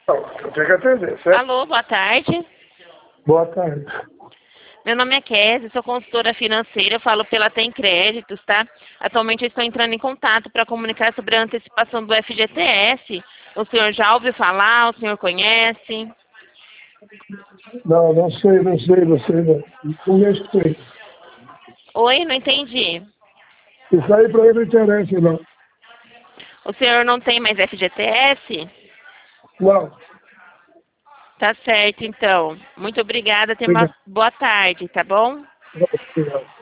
Eu tenho que atender, certo? Alô, boa tarde. Boa tarde. Meu nome é Kézia, sou consultora financeira, eu falo pela Tem Créditos, tá? Atualmente eu estou entrando em contato para comunicar sobre a antecipação do FGTS. O senhor já ouviu falar? O senhor conhece? Não, não sei. Não conheço bem. Oi, não entendi. Isso aí para mim não interessa, não. O senhor não tem mais FGTS? Não. Tá certo, então. Muito obrigada, tenha uma Obrigado. boa tarde, tá bom? Obrigado.